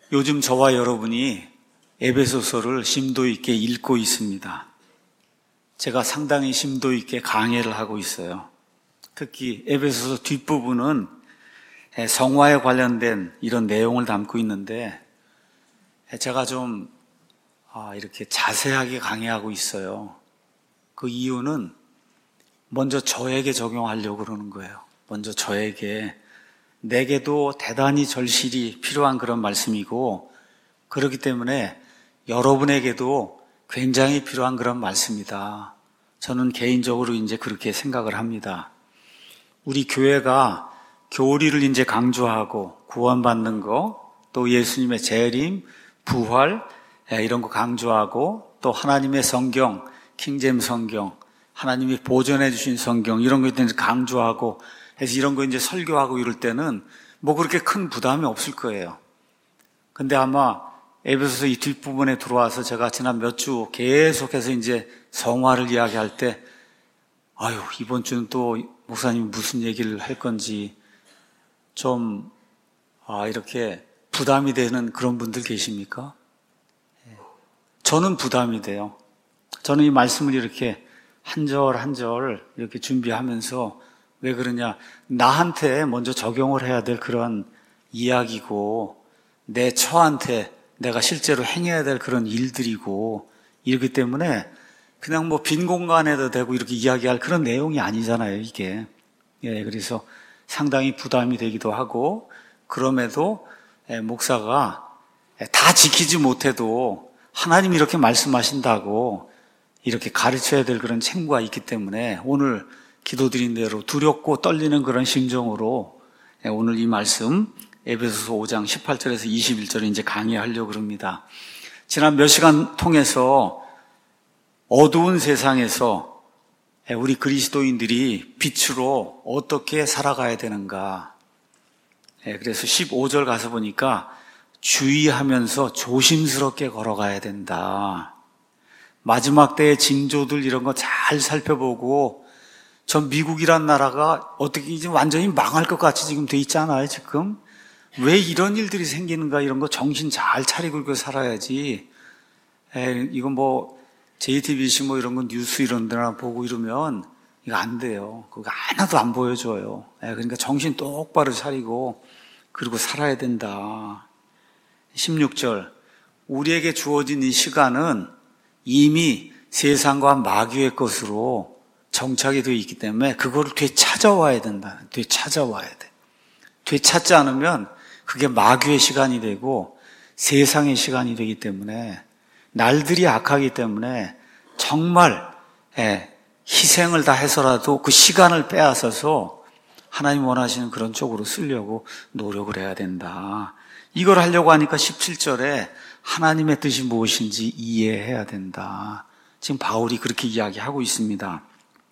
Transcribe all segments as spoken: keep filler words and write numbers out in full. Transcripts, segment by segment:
요즘 저와 여러분이 에베소서를 심도 있게 읽고 있습니다. 제가 상당히 심도 있게 강해를 하고 있어요. 특히 에베소서 뒷부분은 성화에 관련된 이런 내용을 담고 있는데 제가 좀 이렇게 자세하게 강해하고 있어요. 그 이유는 먼저 저에게 적용하려고 그러는 거예요. 먼저 저에게, 내게도 대단히 절실히 필요한 그런 말씀이고, 그렇기 때문에 여러분에게도 굉장히 필요한 그런 말씀이다. 저는 개인적으로 이제 그렇게 생각을 합니다. 우리 교회가 교리를 이제 강조하고 구원받는 거, 또 예수님의 재림, 부활 이런 거 강조하고, 또 하나님의 성경, 킹제임스 성경, 하나님이 보존해 주신 성경 이런 거 이제 강조하고 해서 이런 거 이제 설교하고 이럴 때는 뭐 그렇게 큰 부담이 없을 거예요. 근데 아마 에베소서 이 뒷부분에 들어와서 제가 지난 몇 주 계속해서 이제 성화를 이야기할 때, 아유, 이번 주는 또 목사님이 무슨 얘기를 할 건지 좀, 아, 이렇게 부담이 되는 그런 분들 계십니까? 저는 부담이 돼요. 저는 이 말씀을 이렇게 한 절 한 절 이렇게 준비하면서 왜 그러냐, 나한테 먼저 적용을 해야 될 그런 이야기고, 내 처한테 내가 실제로 행해야 될 그런 일들이고, 이렇기 때문에 그냥 뭐 빈 공간에도 되고 이렇게 이야기할 그런 내용이 아니잖아요, 이게. 예, 그래서 상당히 부담이 되기도 하고, 그럼에도 목사가 다 지키지 못해도 하나님이 이렇게 말씀하신다고 이렇게 가르쳐야 될 그런 책무가 있기 때문에 오늘 기도드린 대로 두렵고 떨리는 그런 심정으로 오늘 이 말씀 에베소서 오 장 십팔 절에서 이십일 절을 이제 강의하려고 합니다. 지난 몇 시간 통해서 어두운 세상에서 우리 그리스도인들이 빛으로 어떻게 살아가야 되는가. 그래서 십오 절 가서 보니까 주의하면서 조심스럽게 걸어가야 된다. 마지막 때의 징조들 이런 거 잘 살펴보고, 전 미국이란 나라가 어떻게 이제 완전히 망할 것 같이 지금 돼 있잖아요, 지금. 왜 이런 일들이 생기는가, 이런 거 정신 잘 차리고 이렇게 살아야지. 에, 이건 뭐 제이티비씨 뭐 이런 거 뉴스 이런 데나 보고 이러면 이거 안 돼요. 그거 하나도 안 보여줘요. 에, 그러니까 정신 똑바로 차리고 그리고 살아야 된다. 십육 절, 우리에게 주어진 이 시간은 이미 세상과 마귀의 것으로 정착이 되어 있기 때문에 그거를 되찾아와야 된다. 되찾아와야 돼. 되찾지 않으면 그게 마귀의 시간이 되고 세상의 시간이 되기 때문에, 날들이 악하기 때문에 정말 희생을 다 해서라도 그 시간을 빼앗아서 하나님 원하시는 그런 쪽으로 쓰려고 노력을 해야 된다. 이걸 하려고 하니까 십칠 절에 하나님의 뜻이 무엇인지 이해해야 된다. 지금 바울이 그렇게 이야기하고 있습니다.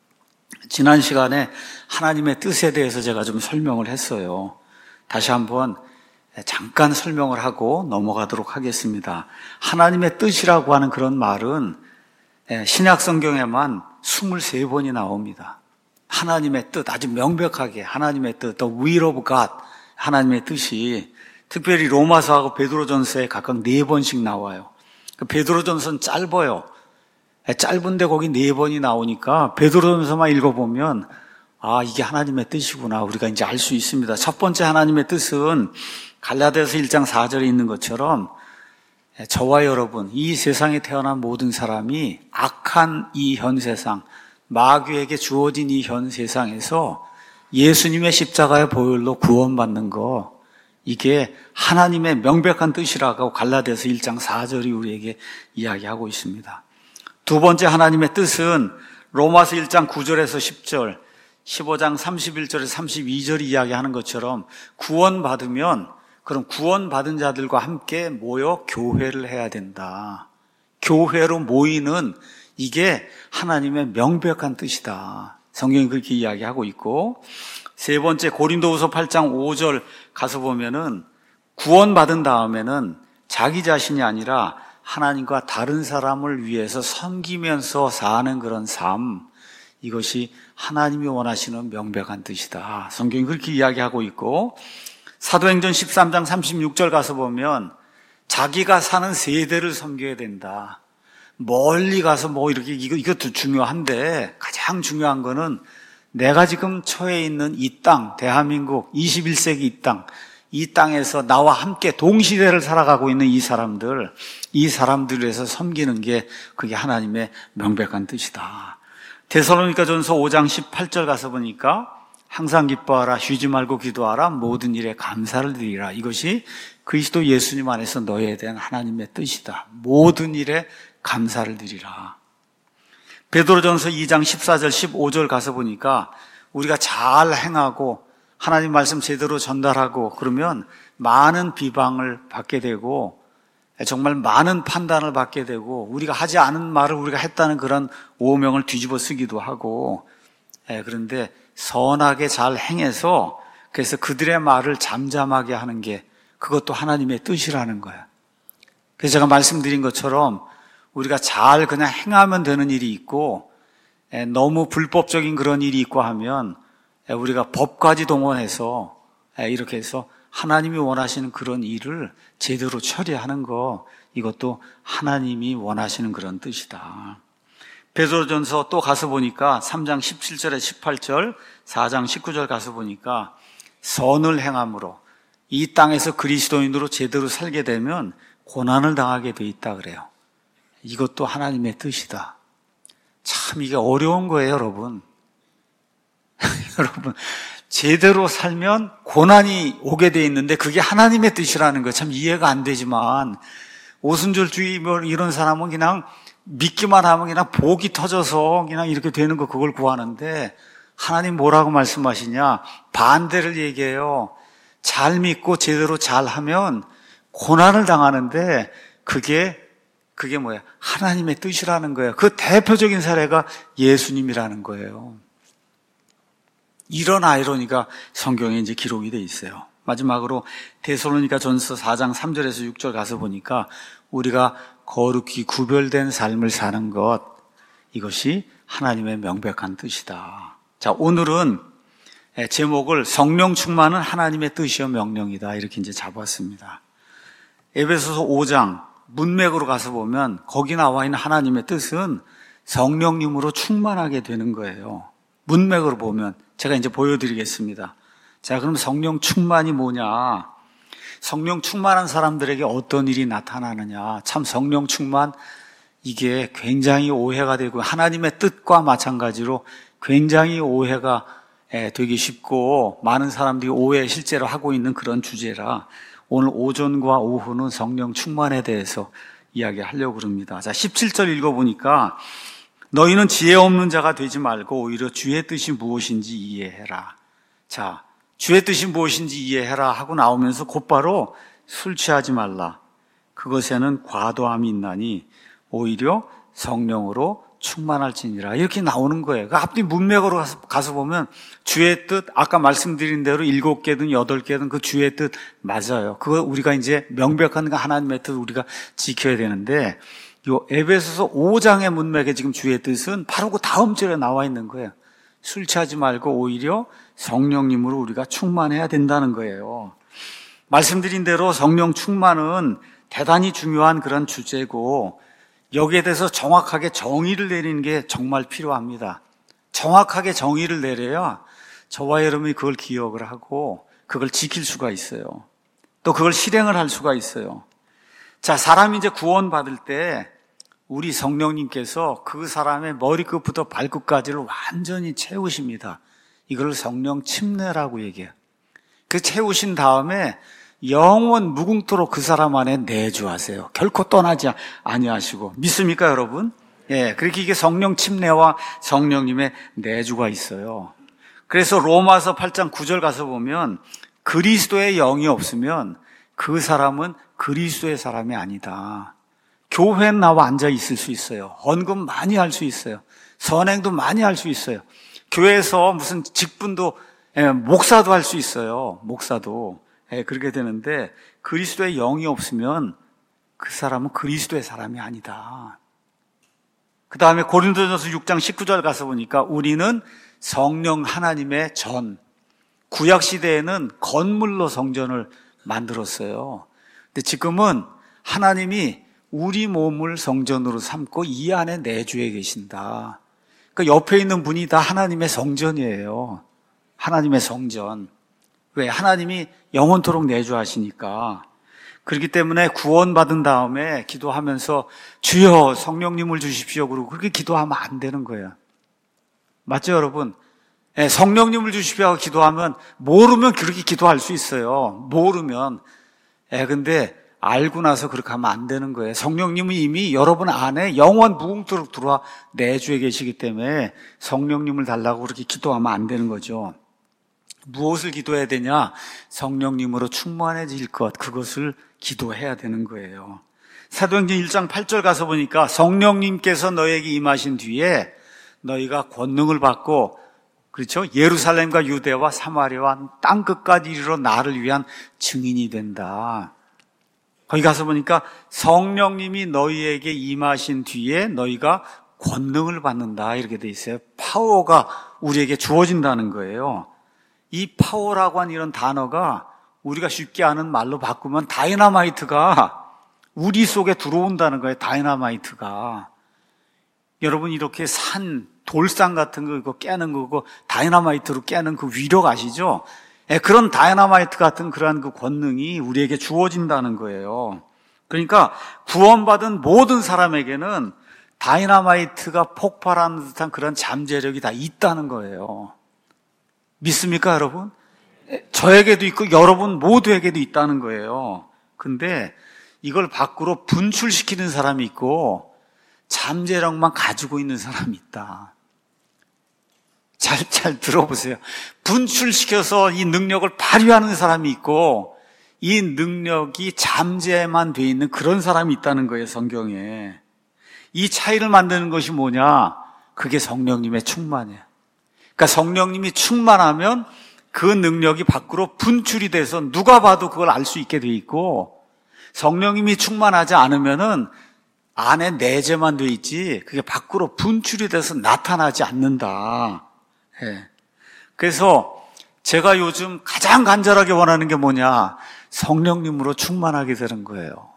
지난 시간에 하나님의 뜻에 대해서 제가 좀 설명을 했어요. 다시 한번 잠깐 설명을 하고 넘어가도록 하겠습니다. 하나님의 뜻이라고 하는 그런 말은 신약 성경에만 이십삼 번이 나옵니다. 하나님의 뜻, 아주 명백하게 하나님의 뜻, the will of God, 하나님의 뜻이 특별히 로마서하고 베드로전서에 각각 네 번씩 나와요. 베드로전서는 짧아요. 짧은데 거기 네 번이 나오니까 베드로전서만 읽어보면 아, 이게 하나님의 뜻이구나, 우리가 이제 알 수 있습니다. 첫 번째 하나님의 뜻은 갈라디아서 일 장 사 절에 있는 것처럼 저와 여러분, 이 세상에 태어난 모든 사람이 악한 이 현 세상, 마귀에게 주어진 이 현 세상에서 예수님의 십자가의 보혈로 구원받는 거, 이게 하나님의 명백한 뜻이라고 갈라디아서 일 장 사 절이 우리에게 이야기하고 있습니다. 두 번째 하나님의 뜻은 로마서 일 장 구 절에서 십 절, 십오 장 삼십일 절에서 삼십이 절이 이야기하는 것처럼 구원받으면 그럼 구원받은 자들과 함께 모여 교회를 해야 된다. 교회로 모이는 이게 하나님의 명백한 뜻이다. 성경이 그렇게 이야기하고 있고, 세 번째 고린도후서 팔 장 오 절 가서 보면은 구원받은 다음에는 자기 자신이 아니라 하나님과 다른 사람을 위해서 섬기면서 사는 그런 삶, 이것이 하나님이 원하시는 명백한 뜻이다. 성경이 그렇게 이야기하고 있고, 사도행전 십삼 장 삼십육 절 가서 보면 자기가 사는 세대를 섬겨야 된다. 멀리 가서 뭐 이렇게 이거 이것도 중요한데 가장 중요한 거는 내가 지금 처해 있는 이 땅, 대한민국 이십일 세기 이 땅, 이 땅에서 나와 함께 동시대를 살아가고 있는 이 사람들, 이 사람들을 위해서 섬기는 게 그게 하나님의 명백한 뜻이다. 데살로니가전서 오 장 십팔 절 가서 보니까 항상 기뻐하라, 쉬지 말고 기도하라, 모든 일에 감사를 드리라. 이것이 그리스도 예수님 안에서 너희에 대한 하나님의 뜻이다. 모든 일에 감사를 드리라. 베드로전서 이 장 십사 절 십오 절 가서 보니까 우리가 잘 행하고 하나님 말씀 제대로 전달하고 그러면 많은 비방을 받게 되고 정말 많은 판단을 받게 되고 우리가 하지 않은 말을 우리가 했다는 그런 오명을 뒤집어 쓰기도 하고, 그런데 선하게 잘 행해서 그래서 그들의 말을 잠잠하게 하는 게 그것도 하나님의 뜻이라는 거야. 그래서 제가 말씀드린 것처럼 우리가 잘 그냥 행하면 되는 일이 있고 너무 불법적인 그런 일이 있고 하면 우리가 법까지 동원해서 이렇게 해서 하나님이 원하시는 그런 일을 제대로 처리하는 거, 이것도 하나님이 원하시는 그런 뜻이다. 베드로전서 또 가서 보니까 삼 장 십칠 절에 십팔 절, 사 장 십구 절 가서 보니까 선을 행함으로 이 땅에서 그리스도인으로 제대로 살게 되면 고난을 당하게 돼 있다 그래요. 이것도 하나님의 뜻이다. 참 이게 어려운 거예요, 여러분. 여러분, 제대로 살면 고난이 오게 돼 있는데 그게 하나님의 뜻이라는 거 참 이해가 안 되지만, 오순절주의 뭐 이런 사람은 그냥 믿기만 하면 그냥 복이 터져서 그냥 이렇게 되는 거 그걸 구하는데, 하나님 뭐라고 말씀하시냐? 반대를 얘기해요. 잘 믿고 제대로 잘하면 고난을 당하는데 그게 그게 뭐야? 하나님의 뜻이라는 거예요. 그 대표적인 사례가 예수님이라는 거예요. 이런 아이러니가 성경에 이제 기록이 돼 있어요. 마지막으로 데살로니가전서 사 장 삼 절에서 육 절 가서 보니까 우리가 거룩히 구별된 삶을 사는 것, 이것이 하나님의 명백한 뜻이다. 자, 오늘은 제목을 성령 충만은 하나님의 뜻이요 명령이다, 이렇게 이제 잡았습니다. 에베소서 오 장 문맥으로 가서 보면 거기 나와 있는 하나님의 뜻은 성령님으로 충만하게 되는 거예요. 문맥으로 보면 제가 이제 보여드리겠습니다. 자, 그럼 성령 충만이 뭐냐? 성령 충만한 사람들에게 어떤 일이 나타나느냐? 참 성령 충만, 이게 굉장히 오해가 되고 하나님의 뜻과 마찬가지로 굉장히 오해가 되기 쉽고 많은 사람들이 오해 실제로 하고 있는 그런 주제라 오늘 오전과 오후는 성령 충만에 대해서 이야기하려고 합니다. 자, 십칠 절 읽어보니까 너희는 지혜 없는 자가 되지 말고 오히려 주의 뜻이 무엇인지 이해해라. 자, 주의 뜻이 무엇인지 이해해라 하고 나오면서 곧바로 술 취하지 말라. 그것에는 과도함이 있나니 오히려 성령으로 충만할지니라. 이렇게 나오는 거예요. 그 앞뒤 문맥으로 가서 보면 주의 뜻, 아까 말씀드린 대로 일곱 개든 여덟 개든 그 주의 뜻 맞아요. 그거 우리가 이제 명백한 하나님의 뜻 우리가 지켜야 되는데, 요 에베소서 오 장의 문맥에 지금 주의 뜻은 바로 그 다음 절에 나와 있는 거예요. 술 취하지 말고 오히려 성령님으로 우리가 충만해야 된다는 거예요. 말씀드린 대로 성령 충만은 대단히 중요한 그런 주제고, 여기에 대해서 정확하게 정의를 내리는 게 정말 필요합니다. 정확하게 정의를 내려야 저와 여러분이 그걸 기억을 하고 그걸 지킬 수가 있어요. 또 그걸 실행을 할 수가 있어요. 자, 사람이 이제 구원받을 때 우리 성령님께서 그 사람의 머리끝부터 발끝까지를 완전히 채우십니다. 이걸 성령 침례라고 얘기해요. 그 채우신 다음에 영원 무궁토록 그 사람 안에 내주하세요. 결코 떠나지 아니하시고. 믿습니까, 여러분? 예, 그렇게 이게 성령 침례와 성령님의 내주가 있어요. 그래서 로마서 팔 장 구 절 가서 보면 그리스도의 영이 없으면 그 사람은 그리스도의 사람이 아니다. 교회에 나와 앉아 있을 수 있어요. 헌금 많이 할 수 있어요. 선행도 많이 할 수 있어요. 교회에서 무슨 직분도, 예, 목사도 할 수 있어요. 목사도. 예, 그렇게 되는데 그리스도의 영이 없으면 그 사람은 그리스도의 사람이 아니다. 그 다음에 고린도전서 육 장 십구 절 가서 보니까 우리는 성령 하나님의 전, 구약 시대에는 건물로 성전을 만들었어요. 근데 지금은 하나님이 우리 몸을 성전으로 삼고 이 안에 내주에 계신다. 그러니까 옆에 있는 분이 다 하나님의 성전이에요. 하나님의 성전. 왜? 하나님이 영원토록 내주하시니까. 그렇기 때문에 구원받은 다음에 기도하면서 주여 성령님을 주십시오 그러고 그렇게 기도하면 안 되는 거예요. 맞죠, 여러분? 예, 성령님을 주십시오 하고 기도하면 모르면 그렇게 기도할 수 있어요. 모르면. 예, 근데 알고 나서 그렇게 하면 안 되는 거예요. 성령님은 이미 여러분 안에 영원 무궁토록 들어와 내주에 계시기 때문에 성령님을 달라고 그렇게 기도하면 안 되는 거죠. 무엇을 기도해야 되냐? 성령님으로 충만해질 것, 그것을 기도해야 되는 거예요. 사도행전 일 장 팔 절 가서 보니까 성령님께서 너에게 임하신 뒤에 너희가 권능을 받고, 그렇죠? 예루살렘과 유대와 사마리아와 땅끝까지 이르러 나를 위한 증인이 된다. 거기 가서 보니까 성령님이 너희에게 임하신 뒤에 너희가 권능을 받는다 이렇게 돼 있어요. 파워가 우리에게 주어진다는 거예요. 이 파워라고 하는 이런 단어가 우리가 쉽게 아는 말로 바꾸면 다이너마이트가 우리 속에 들어온다는 거예요. 다이너마이트가. 여러분 이렇게 산 돌산 같은 거 이거 깨는 거고 다이너마이트로 깨는 그 위력 아시죠? 예, 그런 다이너마이트 같은 그러한 그 권능이 우리에게 주어진다는 거예요. 그러니까 구원받은 모든 사람에게는 다이너마이트가 폭발하는 듯한 그런 잠재력이 다 있다는 거예요. 믿습니까, 여러분? 저에게도 있고 여러분 모두에게도 있다는 거예요. 근데 이걸 밖으로 분출시키는 사람이 있고 잠재력만 가지고 있는 사람이 있다. 잘, 잘 들어보세요. 분출시켜서 이 능력을 발휘하는 사람이 있고 이 능력이 잠재만 돼 있는 그런 사람이 있다는 거예요, 성경에. 이 차이를 만드는 것이 뭐냐? 그게 성령님의 충만이에요. 그러니까 성령님이 충만하면 그 능력이 밖으로 분출이 돼서 누가 봐도 그걸 알 수 있게 돼 있고, 성령님이 충만하지 않으면은 안에 내재만 돼 있지 그게 밖으로 분출이 돼서 나타나지 않는다. 예. 그래서 제가 요즘 가장 간절하게 원하는 게 뭐냐? 성령님으로 충만하게 되는 거예요.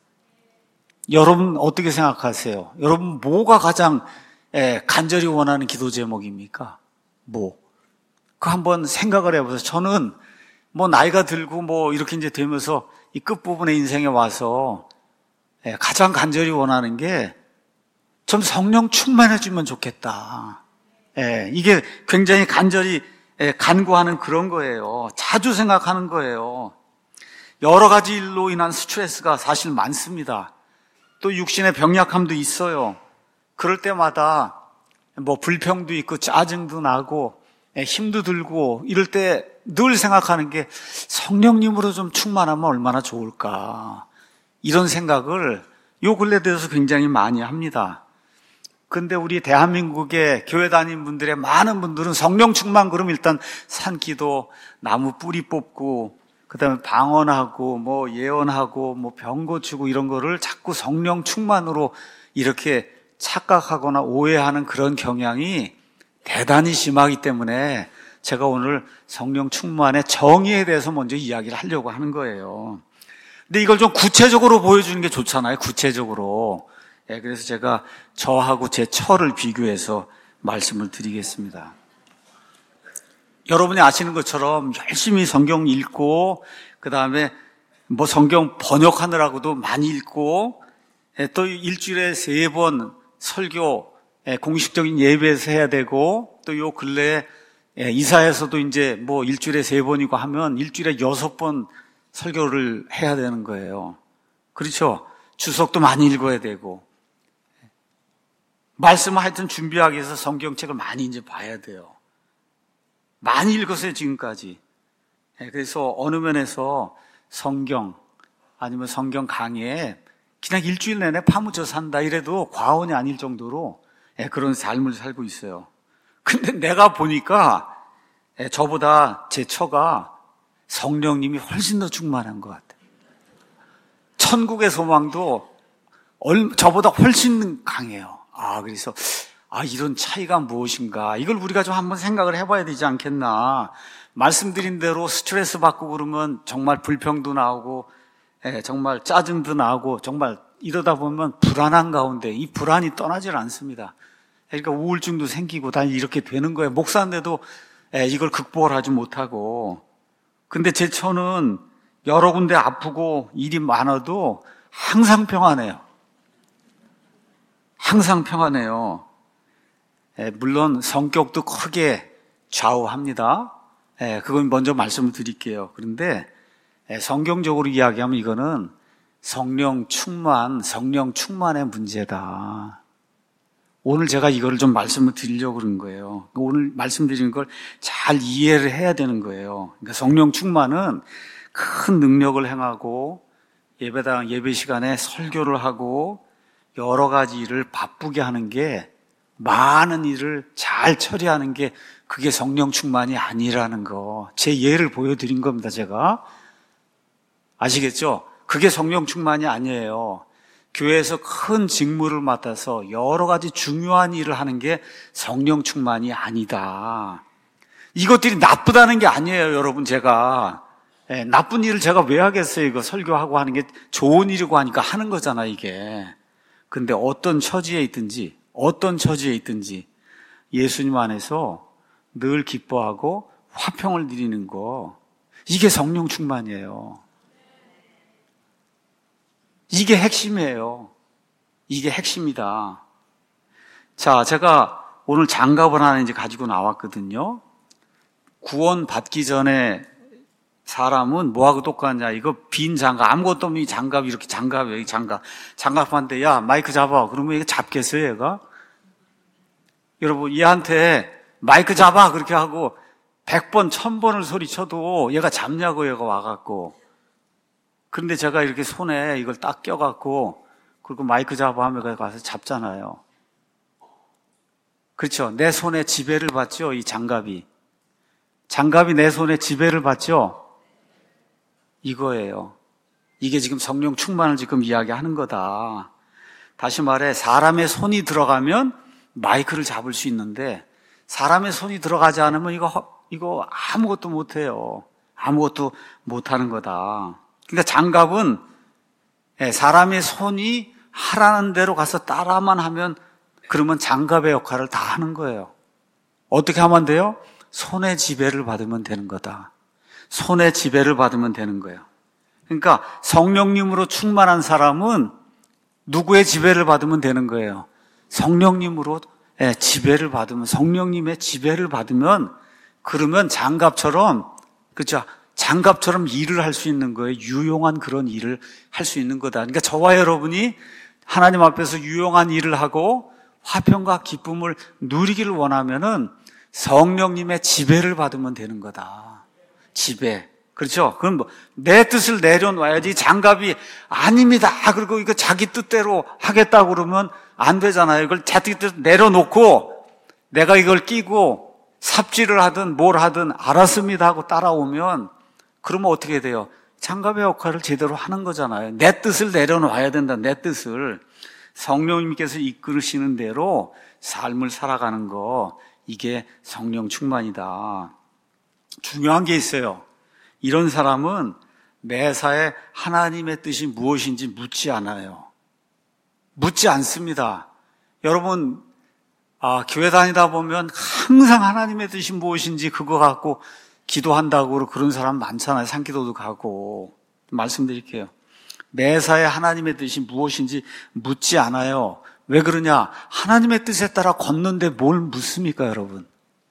여러분 어떻게 생각하세요? 여러분 뭐가 가장 예, 간절히 원하는 기도 제목입니까? 뭐? 그 한번 생각을 해보세요. 저는 뭐 나이가 들고 뭐 이렇게 이제 되면서 이 끝부분의 인생에 와서 예, 가장 간절히 원하는 게 좀 성령 충만해지면 좋겠다. 예, 이게 굉장히 간절히 예, 간구하는 그런 거예요. 자주 생각하는 거예요. 여러 가지 일로 인한 스트레스가 사실 많습니다. 또 육신의 병약함도 있어요. 그럴 때마다 뭐 불평도 있고 짜증도 나고 힘도 들고 이럴 때 늘 생각하는 게 성령님으로 좀 충만하면 얼마나 좋을까. 이런 생각을 요 근래 들어서 굉장히 많이 합니다. 근데 우리 대한민국의 교회 다닌 분들의 많은 분들은 성령 충만 그러면 일단 산기도, 나무 뿌리 뽑고, 그 다음에 방언하고, 뭐 예언하고, 뭐 병 고치고 이런 거를 자꾸 성령 충만으로 이렇게 착각하거나 오해하는 그런 경향이 대단히 심하기 때문에 제가 오늘 성령 충만의 정의에 대해서 먼저 이야기를 하려고 하는 거예요. 근데 이걸 좀 구체적으로 보여주는 게 좋잖아요. 구체적으로. 예, 그래서 제가 저하고 제 처를 비교해서 말씀을 드리겠습니다. 여러분이 아시는 것처럼 열심히 성경 읽고 그 다음에 뭐 성경 번역하느라고도 많이 읽고 예, 또 일주일에 세 번 설교 예, 공식적인 예배에서 해야 되고 또 요 근래에 예, 이사에서도 이제 뭐 일주일에 세 번이고 하면 일주일에 여섯 번 설교를 해야 되는 거예요. 그렇죠? 주석도 많이 읽어야 되고 말씀을 하여튼 준비하기 위해서 성경책을 많이 이제 봐야 돼요. 많이 읽었어요, 지금까지. 예, 그래서 어느 면에서 성경 아니면 성경 강의에 그냥 일주일 내내 파묻혀 산다 이래도 과언이 아닐 정도로 예, 그런 삶을 살고 있어요. 근데 내가 보니까 예, 저보다 제 처가 성령님이 훨씬 더 충만한 것 같아요. 천국의 소망도 얼, 저보다 훨씬 강해요. 아, 그래서 아, 이런 차이가 무엇인가? 이걸 우리가 좀 한번 생각을 해봐야 되지 않겠나? 말씀드린 대로 스트레스 받고 그러면 정말 불평도 나오고 예, 정말 짜증도 나고 정말 이러다 보면 불안한 가운데 이 불안이 떠나질 않습니다. 그러니까 우울증도 생기고 다 이렇게 되는 거예요. 목사인데도 예, 이걸 극복을 하지 못하고. 근데 제 처는 여러 군데 아프고 일이 많아도 항상 평안해요. 항상 평안해요. 예, 물론 성격도 크게 좌우합니다. 예, 그건 먼저 말씀을 드릴게요. 그런데 예, 성경적으로 이야기하면 이거는 성령 충만, 성령 충만의 문제다. 오늘 제가 이거를 좀 말씀을 드리려고 그런 거예요. 오늘 말씀드리는 걸 잘 이해를 해야 되는 거예요. 그러니까 성령 충만은 큰 능력을 행하고 예배당 예배 시간에 설교를 하고 여러 가지 일을 바쁘게 하는 게, 많은 일을 잘 처리하는 게 그게 성령 충만이 아니라는 거, 제 예를 보여드린 겁니다. 제가 아시겠죠? 그게 성령 충만이 아니에요. 교회에서 큰 직무를 맡아서 여러 가지 중요한 일을 하는 게 성령 충만이 아니다. 이것들이 나쁘다는 게 아니에요, 여러분. 제가 예, 나쁜 일을 제가 왜 하겠어요? 이거 설교하고 하는 게 좋은 일이고 하니까 하는 거잖아, 이게. 근데 어떤 처지에 있든지 어떤 처지에 있든지 예수님 안에서 늘 기뻐하고 화평을 누리는 거, 이게 성령 충만이에요. 이게 핵심이에요. 이게 핵심이다. 자, 제가 오늘 장갑을 하나 이제 가지고 나왔거든요. 구원 받기 전에 사람은 뭐하고 똑같냐? 이거 빈 장갑, 아무것도 없는 이 장갑, 이렇게 장갑이에요, 이 장갑. 장갑한테, 야, 마이크 잡아. 그러면 이거 잡겠어요, 얘가? 여러분, 얘한테 마이크 잡아. 그렇게 하고 백 번, 천 번을 소리쳐도 얘가 잡냐고, 얘가 와갖고. 그런데 제가 이렇게 손에 이걸 딱 껴갖고, 그리고 마이크 잡아 하면 가서 잡잖아요. 그렇죠? 내 손에 지배를 받죠, 이 장갑이. 장갑이 내 손에 지배를 받죠? 이거예요. 이게 지금 성령 충만을 지금 이야기하는 거다. 다시 말해, 사람의 손이 들어가면 마이크를 잡을 수 있는데, 사람의 손이 들어가지 않으면 이거, 이거 아무것도 못해요. 아무것도 못하는 거다. 그러니까 장갑은 사람의 손이 하라는 대로 가서 따라만 하면, 그러면 장갑의 역할을 다 하는 거예요. 어떻게 하면 돼요? 손의 지배를 받으면 되는 거다. 손의 지배를 받으면 되는 거예요. 그러니까 성령님으로 충만한 사람은 누구의 지배를 받으면 되는 거예요? 성령님으로 지배를 받으면, 성령님의 지배를 받으면, 그러면 장갑처럼, 그렇죠? 장갑처럼 일을 할 수 있는 거예요. 유용한 그런 일을 할 수 있는 거다. 그러니까 저와 여러분이 하나님 앞에서 유용한 일을 하고 화평과 기쁨을 누리기를 원하면은 성령님의 지배를 받으면 되는 거다. 지배. 그렇죠? 그럼 뭐, 내 뜻을 내려놔야지. 장갑이 아닙니다. 그리고 이거 자기 뜻대로 하겠다고 그러면 안 되잖아요. 이걸 자기 뜻 내려놓고 내가 이걸 끼고 삽질을 하든 뭘 하든 알았습니다 하고 따라오면, 그러면 어떻게 돼요? 장갑의 역할을 제대로 하는 거잖아요. 내 뜻을 내려놔야 된다. 내 뜻을. 성령님께서 이끌으시는 대로 삶을 살아가는 거, 이게 성령 충만이다. 중요한 게 있어요. 이런 사람은 매사에 하나님의 뜻이 무엇인지 묻지 않아요. 묻지 않습니다. 여러분, 아, 교회 다니다 보면 항상 하나님의 뜻이 무엇인지 그거 갖고 기도한다고 그런 사람 많잖아요. 산기도도 가고. 말씀드릴게요. 매사에 하나님의 뜻이 무엇인지 묻지 않아요. 왜 그러냐? 하나님의 뜻에 따라 걷는데 뭘 묻습니까, 여러분?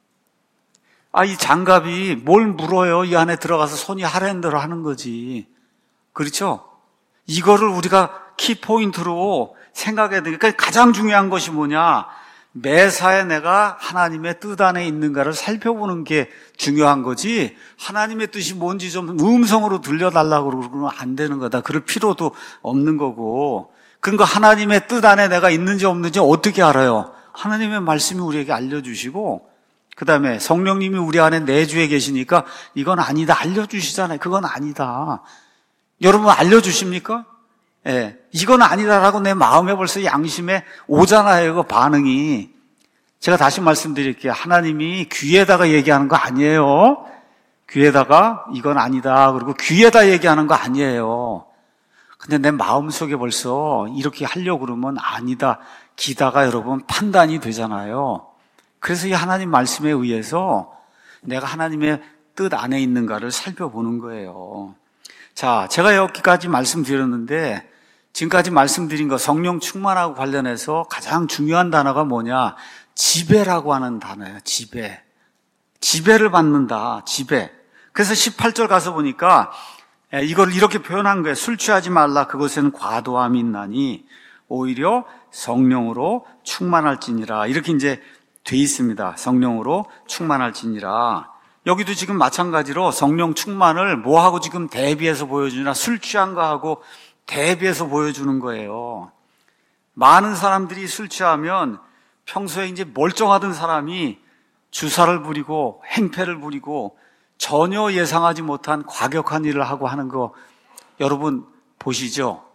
아, 이 장갑이 뭘 물어요? 이 안에 들어가서 손이 하라는 대로 하는 거지. 그렇죠? 이거를 우리가 키포인트로 생각해야 되니까, 그러니까 가장 중요한 것이 뭐냐? 매사에 내가 하나님의 뜻 안에 있는가를 살펴보는 게 중요한 거지, 하나님의 뜻이 뭔지 좀 음성으로 들려달라고 그러면 안 되는 거다. 그럴 필요도 없는 거고. 그러니까 하나님의 뜻 안에 내가 있는지 없는지 어떻게 알아요? 하나님의 말씀이 우리에게 알려주시고, 그 다음에 성령님이 우리 안에 내주에 계시니까 이건 아니다 알려주시잖아요. 그건 아니다. 여러분 알려주십니까? 예, 이건 아니다라고 내 마음에 벌써 양심에 오잖아요. 그 반응이. 제가 다시 말씀드릴게요. 하나님이 귀에다가 얘기하는 거 아니에요. 귀에다가 이건 아니다. 그리고 귀에다 얘기하는 거 아니에요. 근데 내 마음속에 벌써 이렇게 하려고 그러면 아니다, 기다가 여러분 판단이 되잖아요. 그래서 이 하나님 말씀에 의해서 내가 하나님의 뜻 안에 있는가를 살펴보는 거예요. 자, 제가 여기까지 말씀드렸는데 지금까지 말씀드린 거 성령 충만하고 관련해서 가장 중요한 단어가 뭐냐? 지배라고 하는 단어예요. 지배. 지배를 받는다. 지배. 그래서 십팔 절 가서 보니까 이걸 이렇게 표현한 거예요. 술 취하지 말라. 그것에는 과도함이 있나니 오히려 성령으로 충만할지니라. 이렇게 이제 돼 있습니다. 성령으로 충만할지니라. 여기도 지금 마찬가지로 성령 충만을 뭐하고 지금 대비해서 보여주냐? 술 취한 거하고 대비해서 보여주는 거예요. 많은 사람들이 술 취하면 평소에 이제 멀쩡하던 사람이 주사를 부리고 행패를 부리고 전혀 예상하지 못한 과격한 일을 하고 하는 거 여러분 보시죠?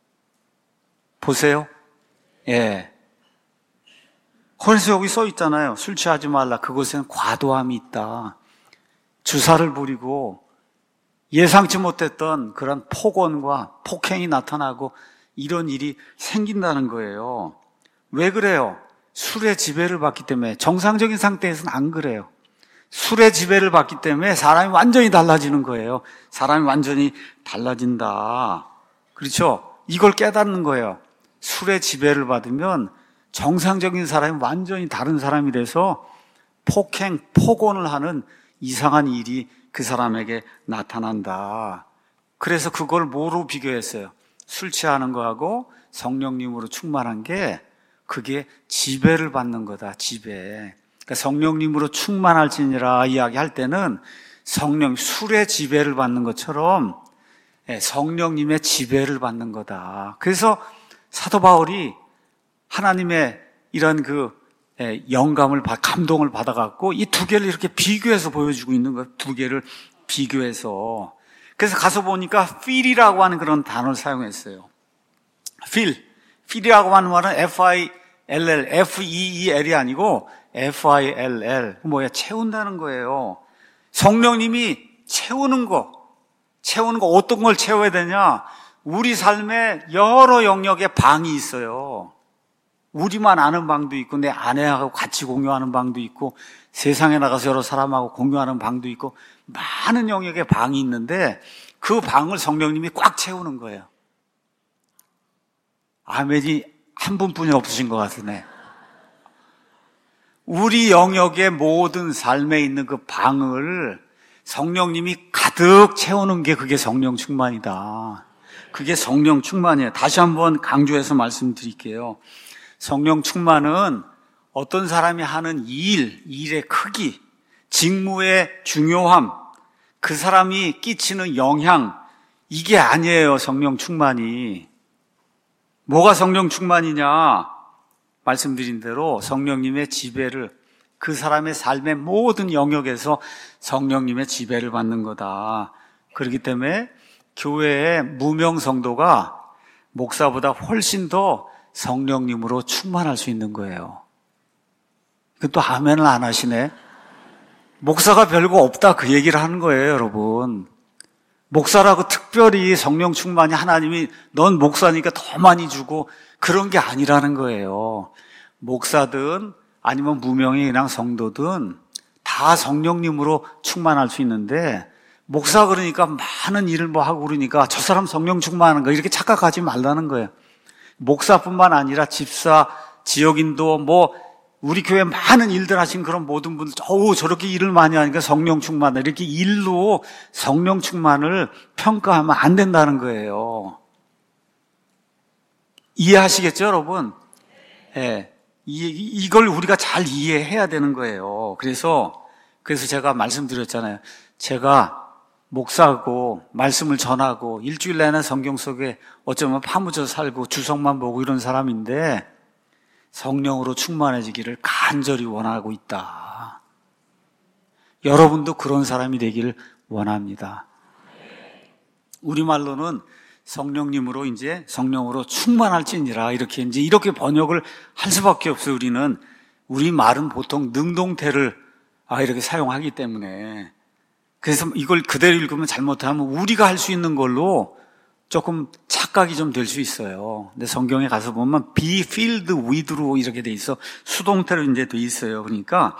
보세요? 예. 그래서 여기 써 있잖아요. 술 취하지 말라. 그곳에는 과도함이 있다. 주사를 부리고 예상치 못했던 그런 폭언과 폭행이 나타나고 이런 일이 생긴다는 거예요. 왜 그래요? 술의 지배를 받기 때문에. 정상적인 상태에서는 안 그래요. 술의 지배를 받기 때문에 사람이 완전히 달라지는 거예요. 사람이 완전히 달라진다. 그렇죠? 이걸 깨닫는 거예요. 술의 지배를 받으면 정상적인 사람이 완전히 다른 사람이 돼서 폭행, 폭언을 하는 이상한 일이 그 사람에게 나타난다. 그래서 그걸 뭐로 비교했어요? 술 취하는 거하고 성령님으로 충만한 게 그게 지배를 받는 거다. 지배. 그러니까 성령님으로 충만할지니라 이야기할 때는 성령, 술의 지배를 받는 것처럼 성령님의 지배를 받는 거다. 그래서 사도 바울이 하나님의 이런 그 영감을, 감동을 받아갖고 이 두 개를 이렇게 비교해서 보여주고 있는 거예요. 두 개를 비교해서. 그래서 가서 보니까 feel이라고 하는 그런 단어를 사용했어요. feel. feel이라고 하는 말은 F-I-L-L, F-E-E-L이 아니고 F-I-L-L. 뭐야? 채운다는 거예요. 성령님이 채우는 거. 채우는 거 어떤 걸 채워야 되냐? 우리 삶에 여러 영역의 방이 있어요. 우리만 아는 방도 있고 내 아내하고 같이 공유하는 방도 있고 세상에 나가서 여러 사람하고 공유하는 방도 있고 많은 영역의 방이 있는데 그 방을 성령님이 꽉 채우는 거예요. 아멘이 한 분뿐이 없으신 것 같으네. 우리 영역의 모든 삶에 있는 그 방을 성령님이 가득 채우는 게 그게 성령 충만이다. 그게 성령 충만이에요. 다시 한번 강조해서 말씀드릴게요. 성령 충만은 어떤 사람이 하는 일, 일의 크기, 직무의 중요함, 그 사람이 끼치는 영향, 이게 아니에요. 성령 충만이. 뭐가 성령 충만이냐? 말씀드린 대로 성령님의 지배를, 그 사람의 삶의 모든 영역에서 성령님의 지배를 받는 거다. 그렇기 때문에 교회의 무명 성도가 목사보다 훨씬 더 성령님으로 충만할 수 있는 거예요. 또 아멘을 안 하시네. 목사가 별거 없다 그 얘기를 하는 거예요, 여러분. 목사라고 특별히 성령 충만이 하나님이 넌 목사니까 더 많이 주고 그런 게 아니라는 거예요. 목사든 아니면 무명의 그냥 성도든 다 성령님으로 충만할 수 있는데 목사 그러니까 많은 일을 뭐 하고 그러니까 저 사람 성령 충만한 거 이렇게 착각하지 말라는 거예요. 목사뿐만 아니라 집사, 지역인도 뭐 우리 교회 많은 일들 하신 그런 모든 분들 어우 저렇게 일을 많이 하니까 성령 충만 이렇게 일로 성령 충만을 평가하면 안 된다는 거예요. 이해하시겠죠, 여러분? 예. 네. 이, 이걸 우리가 잘 이해해야 되는 거예요. 그래서 그래서 제가 말씀드렸잖아요. 제가 목사하고 말씀을 전하고 일주일 내내 성경 속에 어쩌면 파묻혀 살고 주석만 보고 이런 사람인데 성령으로 충만해지기를 간절히 원하고 있다. 여러분도 그런 사람이 되기를 원합니다. 우리말로는 성령님으로 이제 성령으로 충만할지니라 이렇게 이제 이렇게 번역을 할 수밖에 없어요. 우리는 우리 말은 보통 능동태를 아 이렇게 사용하기 때문에 그래서 이걸 그대로 읽으면 잘못하면 우리가 할 수 있는 걸로 조금 착 착각이 좀 될 수 있어요. 근데 성경에 가서 보면 be filled with로 이렇게 돼 있어. 수동태로 이제 돼 있어요. 그러니까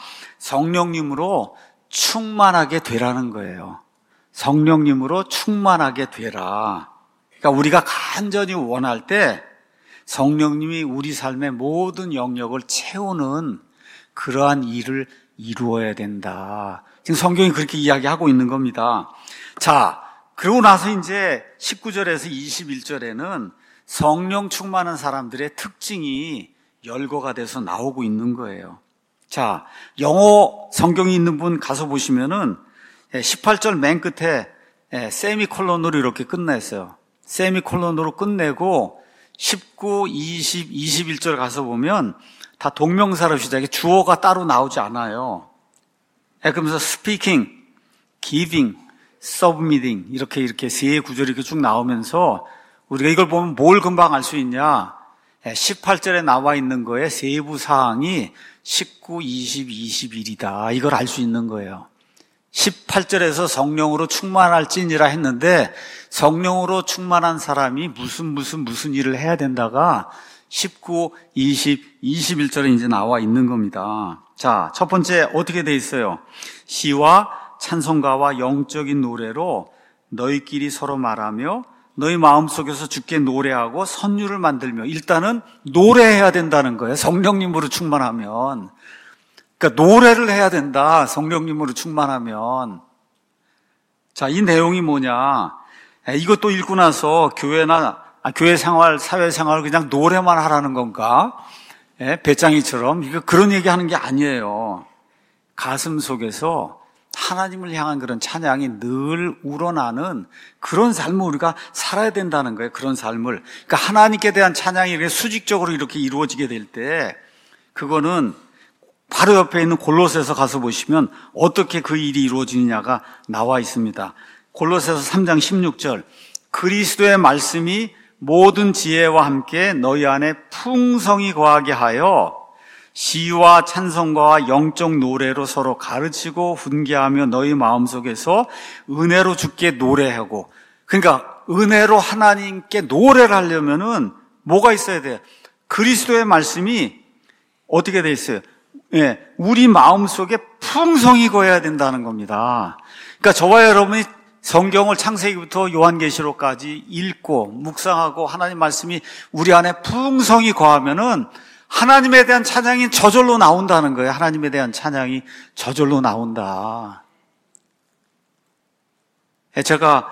성령님으로 충만하게 되라는 거예요. 성령님으로 충만하게 되라. 그러니까 우리가 간절히 원할 때 성령님이 우리 삶의 모든 영역을 채우는 그러한 일을 이루어야 된다. 지금 성경이 그렇게 이야기하고 있는 겁니다. 자, 그러고 나서 이제 십구 절에서 이십일 절에는 성령 충만한 사람들의 특징이 열거가 돼서 나오고 있는 거예요. 자, 영어 성경이 있는 분 가서 보시면은 십팔 절 맨 끝에 세미콜론으로 이렇게 끝냈어요. 세미콜론으로 끝내고 십구, 이십, 이십일 절 가서 보면 다 동명사로 시작해 주어가 따로 나오지 않아요. 그러면서 speaking, giving, submitting 이렇게 이렇게 세 구절이 이렇게 쭉 나오면서 우리가 이걸 보면 뭘 금방 알 수 있냐? 십팔 절에 나와 있는 거에 세부 사항이 십구, 이십, 이십일이다. 이걸 알 수 있는 거예요. 십팔 절에서 성령으로 충만할지니라 했는데 성령으로 충만한 사람이 무슨 무슨 무슨 일을 해야 된다가 십구, 이십, 이십일 절에 이제 나와 있는 겁니다. 자, 첫 번째 어떻게 돼 있어요? 시와 찬송가와 영적인 노래로 너희끼리 서로 말하며 너희 마음속에서 주께 노래하고 선율을 만들며 일단은 노래해야 된다는 거예요. 성령님으로 충만하면. 그러니까 노래를 해야 된다. 성령님으로 충만하면. 자, 이 내용이 뭐냐? 이것도 읽고 나서 교회나 아, 교회 생활, 사회 생활을 그냥 노래만 하라는 건가? 예, 배짱이처럼 이거 그런 얘기하는 게 아니에요. 가슴 속에서 하나님을 향한 그런 찬양이 늘 우러나는 그런 삶을 우리가 살아야 된다는 거예요. 그런 삶을. 그러니까 하나님께 대한 찬양이 이렇게 수직적으로 이렇게 이루어지게 될 때 그거는 바로 옆에 있는 골로새서 가서 보시면 어떻게 그 일이 이루어지느냐가 나와 있습니다. 골로새서 삼 장 십육 절 그리스도의 말씀이 모든 지혜와 함께 너희 안에 풍성히 거하게 하여 시와 찬송가와 영적 노래로 서로 가르치고 훈계하며 너희 마음속에서 은혜로 주께 노래하고 그러니까 은혜로 하나님께 노래를 하려면은 뭐가 있어야 돼요? 그리스도의 말씀이 어떻게 돼 있어요? 예, 우리 마음속에 풍성히 거해야 된다는 겁니다. 그러니까 저와 여러분이 성경을 창세기부터 요한계시록까지 읽고 묵상하고 하나님 말씀이 우리 안에 풍성히 거하면은 하나님에 대한 찬양이 저절로 나온다는 거예요. 하나님에 대한 찬양이 저절로 나온다. 제가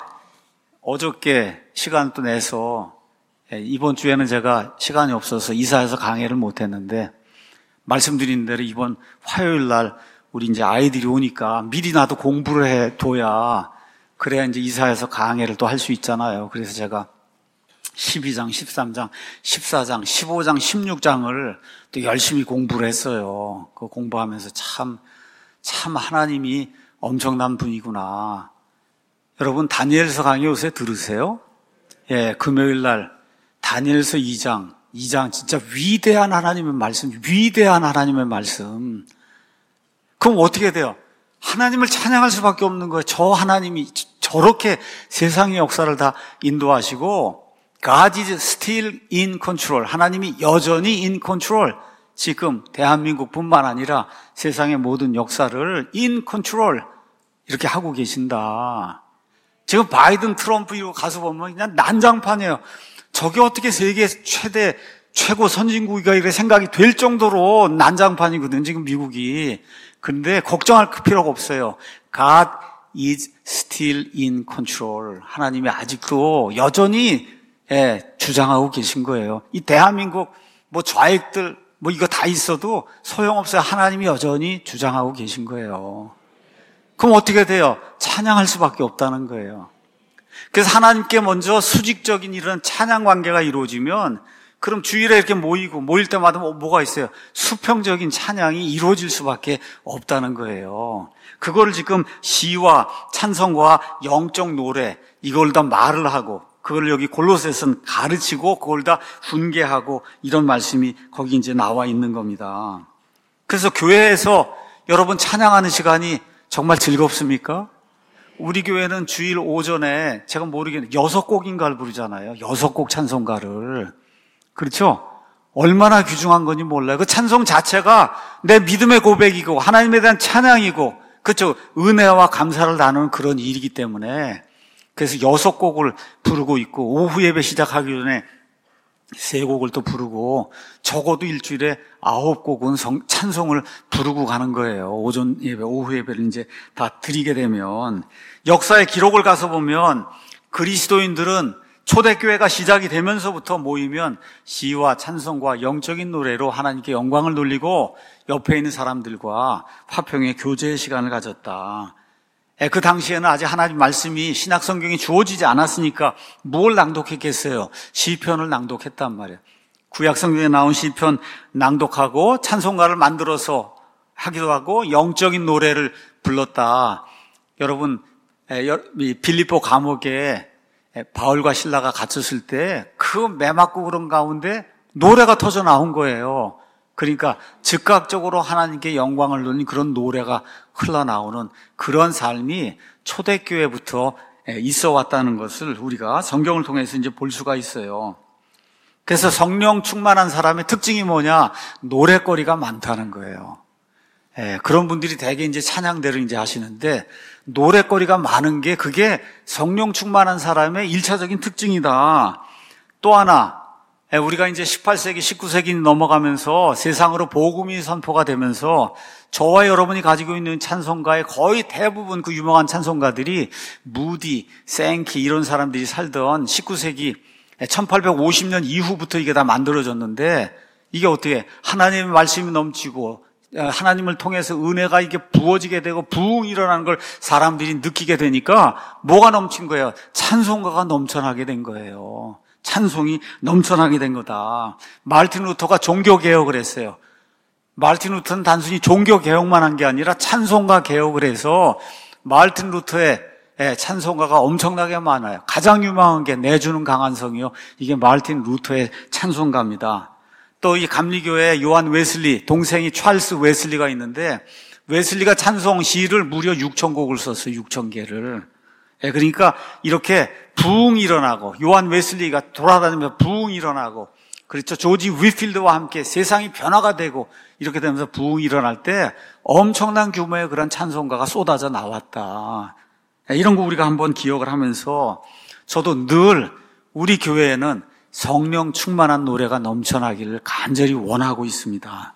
어저께 시간 또 내서 이번 주에는 제가 시간이 없어서 이사해서 강의를 못했는데 말씀드린 대로 이번 화요일 날 우리 이제 아이들이 오니까 미리 나도 공부를 해둬야 그래야 이제 이사해서 강의를 또 할 수 있잖아요. 그래서 제가 십이 장, 십삼 장, 십사 장, 십오 장, 십육 장을 또 열심히 공부를 했어요. 그 공부하면서 참, 참 하나님이 엄청난 분이구나. 여러분, 다니엘서 강의 요새 들으세요? 예, 금요일 날 다니엘서 이 장, 이 장 진짜 위대한 하나님의 말씀, 위대한 하나님의 말씀. 그럼 어떻게 돼요? 하나님을 찬양할 수밖에 없는 거예요. 저 하나님이 저렇게 세상의 역사를 다 인도하시고 God is still in control. 하나님이 여전히 in control. 지금 대한민국뿐만 아니라 세상의 모든 역사를 in control 이렇게 하고 계신다. 지금 바이든, 트럼프 이거 가서 보면 그냥 난장판이에요. 저게 어떻게 세계 최대 최고 선진국이가 이렇게 생각이 될 정도로 난장판이거든 지금 미국이. 근데 걱정할 필요가 없어요. God is still in control. 하나님이 아직도 여전히 예, 주장하고 계신 거예요. 이 대한민국 뭐 좌익들 뭐 이거 다 있어도 소용없어요. 하나님이 여전히 주장하고 계신 거예요. 그럼 어떻게 돼요? 찬양할 수밖에 없다는 거예요. 그래서 하나님께 먼저 수직적인 이런 찬양 관계가 이루어지면 그럼 주일에 이렇게 모이고 모일 때마다 뭐가 있어요? 수평적인 찬양이 이루어질 수밖에 없다는 거예요. 그걸 지금 시와 찬성과 영적 노래 이걸 다 말을 하고 그걸 여기 골로새서는 가르치고 그걸 다 훈계하고 이런 말씀이 거기 이제 나와 있는 겁니다. 그래서 교회에서 여러분 찬양하는 시간이 정말 즐겁습니까? 우리 교회는 주일 오전에 제가 모르겠는데 여섯 곡인가를 부르잖아요. 여섯 곡 찬송가를. 그렇죠? 얼마나 귀중한 건지 몰라요. 그 찬송 자체가 내 믿음의 고백이고 하나님에 대한 찬양이고, 그렇죠? 은혜와 감사를 나누는 그런 일이기 때문에 그래서 여섯 곡을 부르고 있고, 오후 예배 시작하기 전에 세 곡을 또 부르고, 적어도 일주일에 아홉 곡은 성, 찬송을 부르고 가는 거예요. 오전 예배, 오후 예배를 이제 다 드리게 되면. 역사의 기록을 가서 보면 그리스도인들은 초대교회가 시작이 되면서부터 모이면 시와 찬송과 영적인 노래로 하나님께 영광을 돌리고 옆에 있는 사람들과 화평의 교제의 시간을 가졌다. 그 당시에는 아직 하나님 말씀이 신약 성경이 주어지지 않았으니까 뭘 낭독했겠어요? 시편을 낭독했단 말이에요. 구약 성경에 나온 시편 낭독하고 찬송가를 만들어서 하기도 하고 영적인 노래를 불렀다. 여러분, 빌립보 감옥에 바울과 실라가 갇혔을 때 그 매맞고 그런 가운데 노래가 터져 나온 거예요. 그러니까 즉각적으로 하나님께 영광을 돌리는 그런 노래가 흘러나오는 그런 삶이 초대교회부터 있어 왔다는 것을 우리가 성경을 통해서 이제 볼 수가 있어요. 그래서 성령 충만한 사람의 특징이 뭐냐? 노래거리가 많다는 거예요. 예, 그런 분들이 대개 이제 찬양대를 이제 하시는데, 노래거리가 많은 게 그게 성령 충만한 사람의 일차적인 특징이다. 또 하나, 예, 우리가 이제 십팔 세기, 십구 세기 넘어가면서 세상으로 복음이 선포가 되면서 저와 여러분이 가지고 있는 찬송가의 거의 대부분 그 유명한 찬송가들이 무디, 생키 이런 사람들이 살던 십구 세기 천팔백오십 년 이후부터 이게 다 만들어졌는데, 이게 어떻게 하나님의 말씀이 넘치고 하나님을 통해서 은혜가 이게 부어지게 되고 부흥 일어나는 걸 사람들이 느끼게 되니까 뭐가 넘친 거예요? 찬송가가 넘쳐나게 된 거예요. 찬송이 넘쳐나게 된 거다. 마르틴 루터가 종교개혁을 했어요. 마르틴 루터는 단순히 종교개혁만 한 게 아니라 찬송가 개혁을 해서 마르틴 루터의 찬송가가 엄청나게 많아요. 가장 유명한 게 내주는 강한 성이요, 이게 마르틴 루터의 찬송가입니다. 또 이 감리교회 요한 웨슬리, 동생이 찰스 웨슬리가 있는데, 웨슬리가 찬송 시를 무려 육천 곡을 썼어요. 육천 개를. 예, 그러니까 이렇게 부흥이 일어나고, 요한 웨슬리가 돌아다니면서 부흥이 일어나고, 그렇죠. 조지 위필드와 함께 세상이 변화가 되고, 이렇게 되면서 부흥이 일어날 때 엄청난 규모의 그런 찬송가가 쏟아져 나왔다. 예, 이런 거 우리가 한번 기억을 하면서, 저도 늘 우리 교회에는 성령 충만한 노래가 넘쳐나기를 간절히 원하고 있습니다.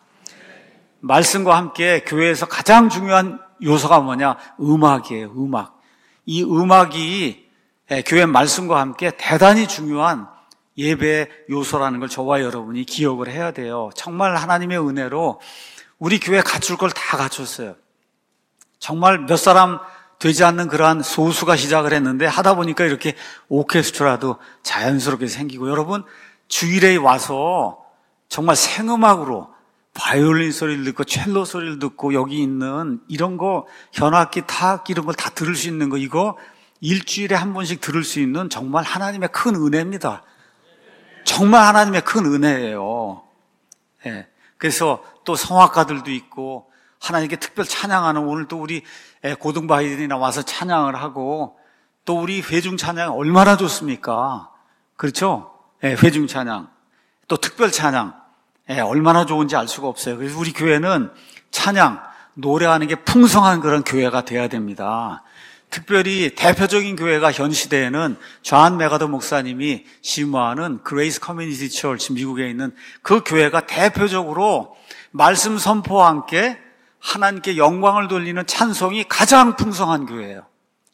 말씀과 함께 교회에서 가장 중요한 요소가 뭐냐? 음악이에요. 음악. 이 음악이 교회 말씀과 함께 대단히 중요한 예배 요소라는 걸 저와 여러분이 기억을 해야 돼요. 정말 하나님의 은혜로 우리 교회 갖출 걸 다 갖췄어요. 정말 몇 사람 되지 않는 그러한 소수가 시작을 했는데, 하다 보니까 이렇게 오케스트라도 자연스럽게 생기고, 여러분 주일에 와서 정말 생음악으로 바이올린 소리를 듣고 첼로 소리를 듣고 여기 있는 이런 거, 현악기, 타악기 이런 걸 다 들을 수 있는 거, 이거 일주일에 한 번씩 들을 수 있는 정말 하나님의 큰 은혜입니다. 정말 하나님의 큰 은혜예요. 예. 그래서 또 성악가들도 있고 하나님께 특별 찬양하는, 오늘 또 우리 고등바이들이나 와서 찬양을 하고, 또 우리 회중 찬양 얼마나 좋습니까? 그렇죠? 예, 회중 찬양, 또 특별 찬양, 예, 얼마나 좋은지 알 수가 없어요. 그래서 우리 교회는 찬양, 노래하는 게 풍성한 그런 교회가 돼야 됩니다. 특별히 대표적인 교회가 현 시대에는 존 메가더 목사님이 심호하는 그레이스 커뮤니티 처치, 미국에 있는 그 교회가 대표적으로 말씀 선포와 함께 하나님께 영광을 돌리는 찬송이 가장 풍성한 교회예요.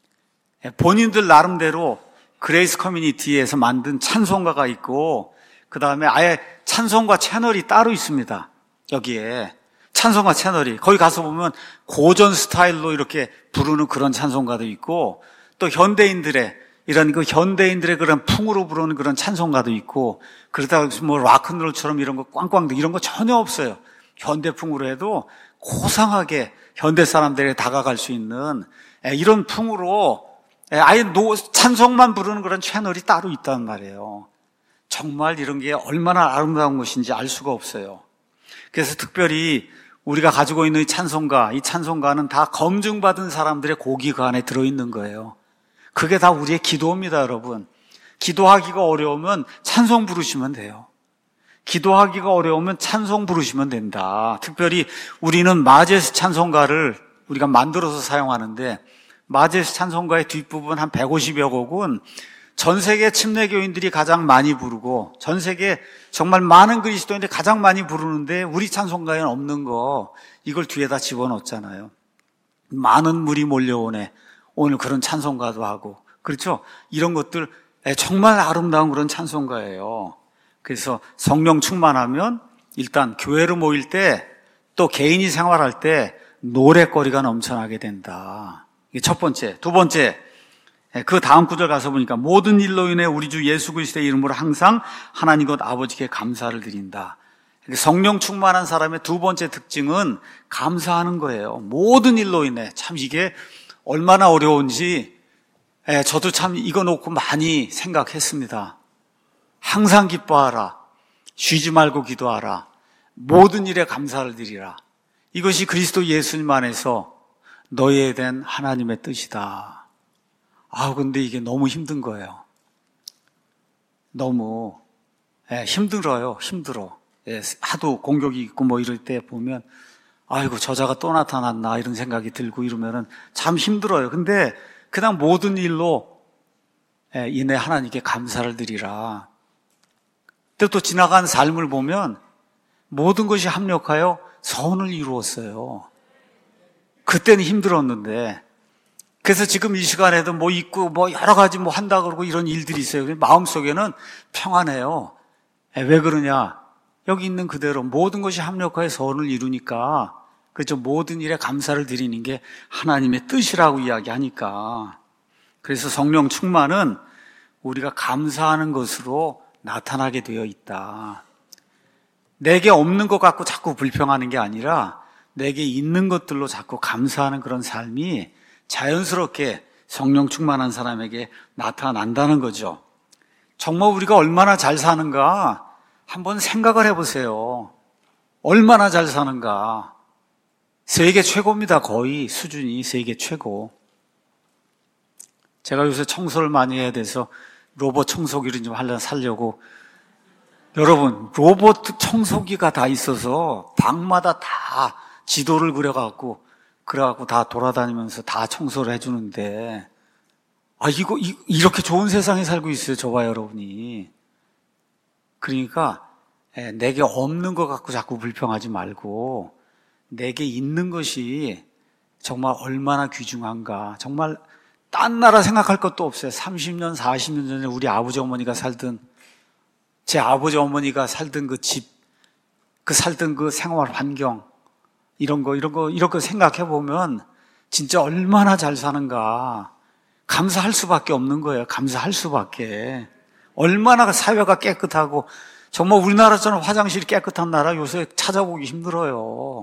본인들 나름대로 그레이스 커뮤니티에서 만든 찬송가가 있고, 그 다음에 아예 찬송가 채널이 따로 있습니다. 여기에 찬송가 채널이, 거기 가서 보면 고전 스타일로 이렇게 부르는 그런 찬송가도 있고, 또 현대인들의 이런 그 현대인들의 그런 풍으로 부르는 그런 찬송가도 있고, 그러다가 뭐 락큰롤처럼 이런 거 꽝꽝 이런 거 전혀 없어요. 현대풍으로 해도 고상하게 현대 사람들에게 다가갈 수 있는 이런 풍으로 아예 찬송만 부르는 그런 채널이 따로 있단 말이에요. 정말 이런 게 얼마나 아름다운 것인지 알 수가 없어요. 그래서 특별히 우리가 가지고 있는 이 찬송가, 이 찬송가는 다 검증받은 사람들의 곡이 그 안에 들어있는 거예요. 그게 다 우리의 기도입니다, 여러분. 기도하기가 어려우면 찬송 부르시면 돼요. 기도하기가 어려우면 찬송 부르시면 된다. 특별히 우리는 마제스 찬송가를 우리가 만들어서 사용하는데, 마제스 찬송가의 뒷부분 한 백오십여 곡은 전 세계 침례교인들이 가장 많이 부르고 전 세계 정말 많은 그리스도인들이 가장 많이 부르는데 우리 찬송가에는 없는 거, 이걸 뒤에다 집어넣었잖아요. 많은 물이 몰려오네. 오늘 그런 찬송가도 하고, 그렇죠? 이런 것들 정말 아름다운 그런 찬송가예요. 그래서 성령 충만하면 일단 교회로 모일 때, 또 개인이 생활할 때 노래거리가 넘쳐나게 된다. 이게 첫 번째. 두 번째, 그 다음 구절 가서 보니까 모든 일로 인해 우리 주 예수 그리스도의 이름으로 항상 하나님 곧 아버지께 감사를 드린다. 성령 충만한 사람의 두 번째 특징은 감사하는 거예요. 모든 일로 인해. 참 이게 얼마나 어려운지 저도 참 이거 놓고 많이 생각했습니다. 항상 기뻐하라. 쉬지 말고 기도하라. 모든 일에 감사를 드리라. 이것이 그리스도 예수님 안에서 너희에 대한 하나님의 뜻이다. 아, 근데 이게 너무 힘든 거예요. 너무 예, 힘들어요. 힘들어. 예, 하도 공격이 있고 뭐 이럴 때 보면 아이고 저자가 또 나타났나 이런 생각이 들고 이러면은 참 힘들어요. 근데 그냥 모든 일로 예, 인해 하나님께 감사를 드리라. 또, 또 지나간 삶을 보면 모든 것이 합력하여 선을 이루었어요. 그때는 힘들었는데, 그래서 지금 이 시간에도 뭐 있고 뭐 여러 가지 뭐 한다 그러고 이런 일들이 있어요. 마음속에는 평안해요. 왜 그러냐? 여기 있는 그대로 모든 것이 합력하여 선을 이루니까, 그렇죠? 모든 일에 감사를 드리는 게 하나님의 뜻이라고 이야기하니까. 그래서 성령 충만은 우리가 감사하는 것으로 나타나게 되어 있다. 내게 없는 것 갖고 자꾸 불평하는 게 아니라 내게 있는 것들로 자꾸 감사하는 그런 삶이 자연스럽게 성령 충만한 사람에게 나타난다는 거죠. 정말 우리가 얼마나 잘 사는가 한번 생각을 해보세요. 얼마나 잘 사는가. 세계 최고입니다. 거의 수준이 세계 최고. 제가 요새 청소를 많이 해야 돼서 로봇 청소기를 좀 하려 살려고. 여러분, 로봇 청소기가 다 있어서 방마다 다 지도를 그려갖고 그래갖고 다 돌아다니면서 다 청소를 해주는데, 아, 이거, 이, 이렇게 좋은 세상에 살고 있어요, 저와 여러분이. 그러니까, 에, 내게 없는 것 갖고 자꾸 불평하지 말고, 내게 있는 것이 정말 얼마나 귀중한가. 정말, 딴 나라 생각할 것도 없어요. 삼십 년, 사십 년 전에 우리 아버지 어머니가 살던, 제 아버지 어머니가 살던 그 집, 그 살던 그 생활 환경, 이런 거, 이런 거, 이런 거 생각해 보면 진짜 얼마나 잘 사는가. 감사할 수밖에 없는 거예요. 감사할 수밖에. 얼마나 사회가 깨끗하고, 정말 우리나라처럼 화장실이 깨끗한 나라 요새 찾아보기 힘들어요.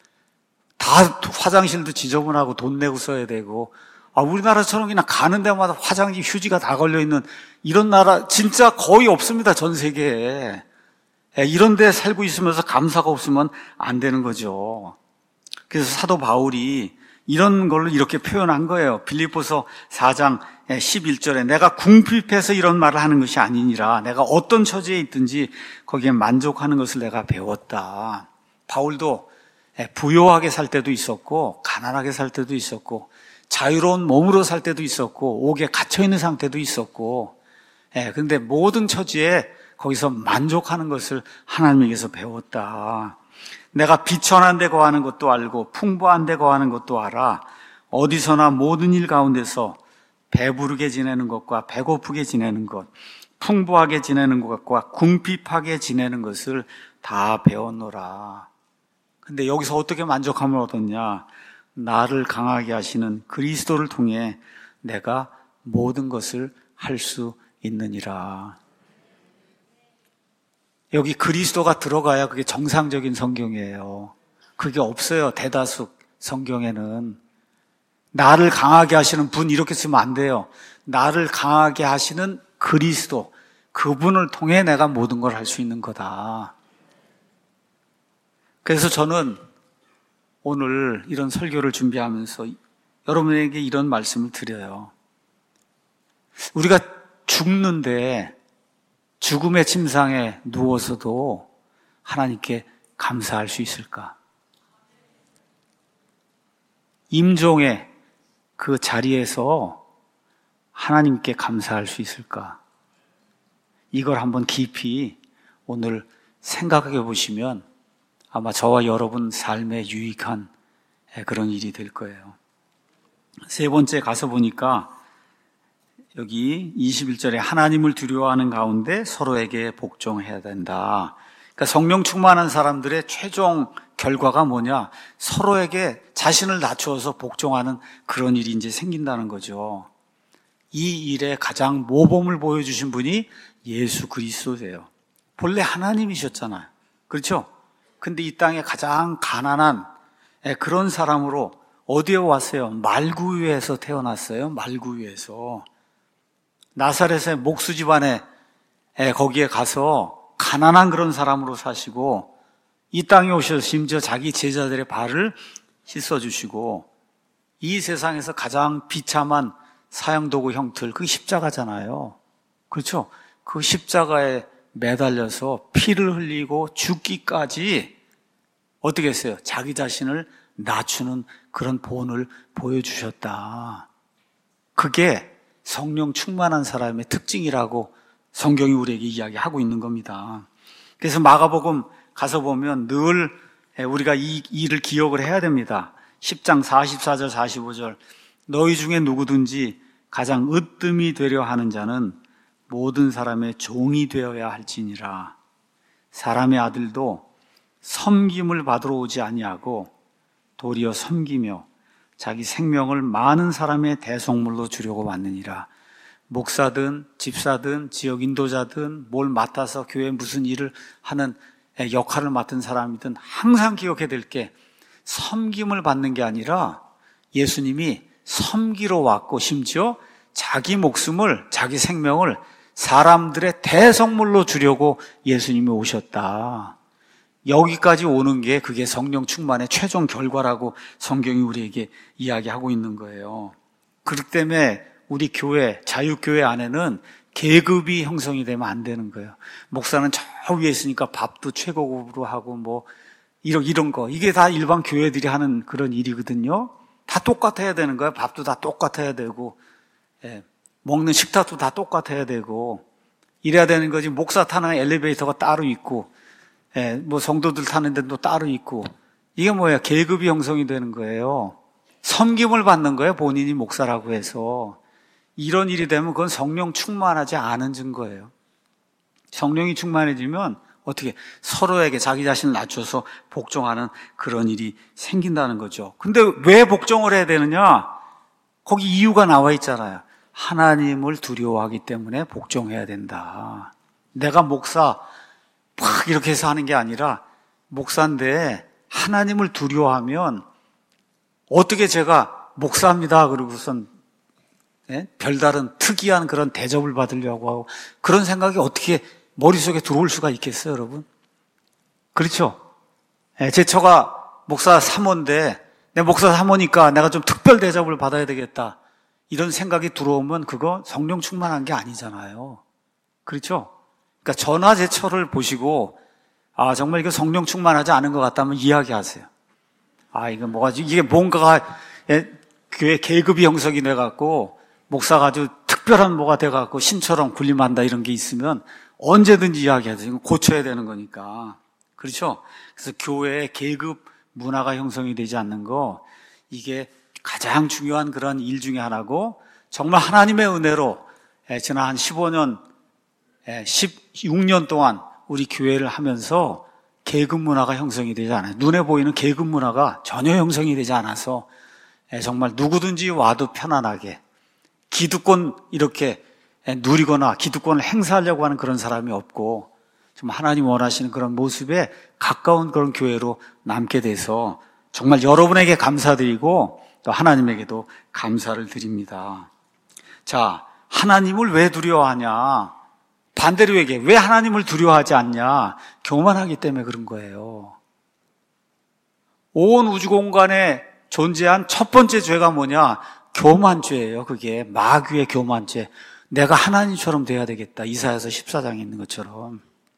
다 화장실도 지저분하고 돈 내고 써야 되고, 아, 우리나라처럼 그냥 가는 데마다 화장지 휴지가 다 걸려있는 이런 나라 진짜 거의 없습니다. 전 세계에. 이런 데 살고 있으면서 감사가 없으면 안 되는 거죠. 그래서 사도 바울이 이런 걸로 이렇게 표현한 거예요. 빌립보서 사 장 십일 절에 내가 궁핍해서 이런 말을 하는 것이 아니니라. 내가 어떤 처지에 있든지 거기에 만족하는 것을 내가 배웠다. 바울도 부요하게 살 때도 있었고 가난하게 살 때도 있었고 자유로운 몸으로 살 때도 있었고 옥에 갇혀있는 상태도 있었고, 그런데 모든 처지에 거기서 만족하는 것을 하나님에게서 배웠다. 내가 비천한 데 거하는 것도 알고 풍부한 데 거하는 것도 알아. 어디서나 모든 일 가운데서 배부르게 지내는 것과 배고프게 지내는 것, 풍부하게 지내는 것과 궁핍하게 지내는 것을 다 배웠노라. 근데 여기서 어떻게 만족함을 얻었냐? 나를 강하게 하시는 그리스도를 통해 내가 모든 것을 할 수 있느니라. 여기 그리스도가 들어가야 그게 정상적인 성경이에요. 그게 없어요. 대다수 성경에는. 나를 강하게 하시는 분 이렇게 쓰면 안 돼요. 나를 강하게 하시는 그리스도, 그분을 통해 내가 모든 걸 할 수 있는 거다. 그래서 저는 오늘 이런 설교를 준비하면서 여러분에게 이런 말씀을 드려요. 우리가 죽는데 죽음의 침상에 누워서도 하나님께 감사할 수 있을까? 임종의 그 자리에서 하나님께 감사할 수 있을까? 이걸 한번 깊이 오늘 생각해 보시면 아마 저와 여러분 삶에 유익한 그런 일이 될 거예요. 세 번째 가서 보니까 여기 이십일 절에 하나님을 두려워하는 가운데 서로에게 복종해야 된다. 그러니까 성령 충만한 사람들의 최종 결과가 뭐냐? 서로에게 자신을 낮추어서 복종하는 그런 일이 이제 생긴다는 거죠. 이 일에 가장 모범을 보여주신 분이 예수 그리스도세요. 본래 하나님이셨잖아요. 그렇죠? 근데 이 땅에 가장 가난한 그런 사람으로 어디에 왔어요? 말구유에서 태어났어요. 말구유에서. 나사렛의 목수 집안에 거기에 가서 가난한 그런 사람으로 사시고 이 땅에 오셔서 심지어 자기 제자들의 발을 씻어주시고 이 세상에서 가장 비참한 사형도구 형틀, 그 십자가잖아요. 그렇죠? 그 십자가에 매달려서 피를 흘리고 죽기까지 어떻게 했어요? 자기 자신을 낮추는 그런 본을 보여주셨다. 그게 성령 충만한 사람의 특징이라고 성경이 우리에게 이야기하고 있는 겁니다. 그래서 마가복음 가서 보면 늘 우리가 이 일을 기억을 해야 됩니다. 십 장 사십사 절 사십오 절 너희 중에 누구든지 가장 으뜸이 되려 하는 자는 모든 사람의 종이 되어야 할지니라. 사람의 아들도 섬김을 받으러 오지 아니하고 도리어 섬기며 자기 생명을 많은 사람의 대속물로 주려고 왔느니라. 목사든 집사든 지역 인도자든 뭘 맡아서 교회에 무슨 일을 하는 역할을 맡은 사람이든 항상 기억해야 될 게 섬김을 받는 게 아니라 예수님이 섬기러 왔고 심지어 자기 목숨을, 자기 생명을 사람들의 대속물로 주려고 예수님이 오셨다. 여기까지 오는 게 그게 성령 충만의 최종 결과라고 성경이 우리에게 이야기하고 있는 거예요. 그렇기 때문에 우리 교회, 자유교회 안에는 계급이 형성이 되면 안 되는 거예요. 목사는 저 위에 있으니까 밥도 최고급으로 하고 뭐 이런 이런 거, 이게 다 일반 교회들이 하는 그런 일이거든요. 다 똑같아야 되는 거예요. 밥도 다 똑같아야 되고, 예, 먹는 식탁도 다 똑같아야 되고, 이래야 되는 거지. 목사 타는 엘리베이터가 따로 있고, 예, 뭐 성도들 타는 데도 따로 있고, 이게 뭐예요? 계급이 형성이 되는 거예요. 섬김을 받는 거예요. 본인이 목사라고 해서. 이런 일이 되면 그건 성령 충만하지 않은 증거예요. 성령이 충만해지면 어떻게 서로에게 자기 자신을 낮춰서 복종하는 그런 일이 생긴다는 거죠. 근데 왜 복종을 해야 되느냐? 거기 이유가 나와 있잖아요. 하나님을 두려워하기 때문에 복종해야 된다. 내가 목사 막 이렇게 해서 하는 게 아니라 목사인데 하나님을 두려워하면 어떻게 제가 목사입니다 그러고선 예? 별다른 특이한 그런 대접을 받으려고 하고 그런 생각이 어떻게 머릿속에 들어올 수가 있겠어요, 여러분? 그렇죠? 예, 제 처가 목사 사모인데 내 목사 사모니까 내가 좀 특별 대접을 받아야 되겠다. 이런 생각이 들어오면 그거 성령 충만한 게 아니잖아요. 그렇죠? 그러니까 저나 제 처를 보시고 아 정말 이거 성령 충만하지 않은 것 같다면 이야기하세요. 아 이거 뭐가 이게 뭔가가 예, 교회 계급이 형성이 돼갖고 목사가 아주 특별한 뭐가 돼갖고 신처럼 군림한다 이런 게 있으면 언제든지 이야기하세요. 이건 고쳐야 되는 거니까. 그렇죠? 그래서 교회에 계급 문화가 형성이 되지 않는 거 이게 가장 중요한 그런 일 중에 하나고 정말 하나님의 은혜로 지난 한 십오 년, 십육 년 동안 우리 교회를 하면서 계급 문화가 형성이 되지 않아요. 눈에 보이는 계급 문화가 전혀 형성이 되지 않아서 정말 누구든지 와도 편안하게 기득권 이렇게 누리거나 기득권을 행사하려고 하는 그런 사람이 없고 정말 하나님 원하시는 그런 모습에 가까운 그런 교회로 남게 돼서 정말 여러분에게 감사드리고 또 하나님에게도 감사를 드립니다. 자, 하나님을 왜 두려워하냐? 반대로 얘기해. 왜 하나님을 두려워하지 않냐? 교만하기 때문에 그런 거예요. 온 우주 공간에 존재한 첫 번째 죄가 뭐냐? 교만죄예요. 그게 마귀의 교만죄. 내가 하나님처럼 돼야 되겠다. 이사야서 십사 장에 있는 것처럼.